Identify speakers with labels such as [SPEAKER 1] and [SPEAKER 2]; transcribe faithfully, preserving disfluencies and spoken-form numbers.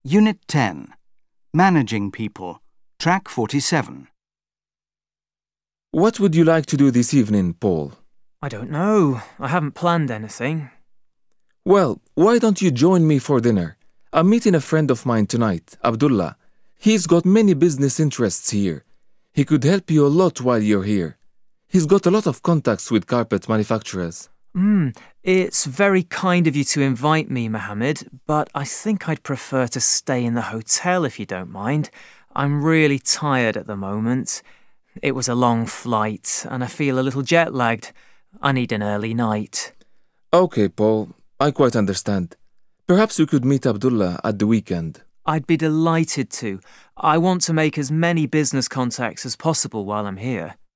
[SPEAKER 1] Unit ten. Managing People. Track forty-seven.
[SPEAKER 2] What would you like to do this evening, Paul?
[SPEAKER 3] I don't know. I haven't planned anything.
[SPEAKER 2] Well, why don't you join me for dinner? I'm meeting a friend of mine tonight, Abdullah. He's got many business interests here. He could help you a lot while you're here. He's got a lot of contacts with carpet manufacturers.
[SPEAKER 3] Hmm, it's very kind of you to invite me, Mohammed, but I think I'd prefer to stay in the hotel if you don't mind. I'm really tired at the moment. It was a long flight, and I feel a little jet-lagged. I need an early night.
[SPEAKER 2] Okay, Paul, I quite understand. Perhaps you could meet Abdullah at the weekend.
[SPEAKER 3] I'd be delighted to. I want to make as many business contacts as possible while I'm here.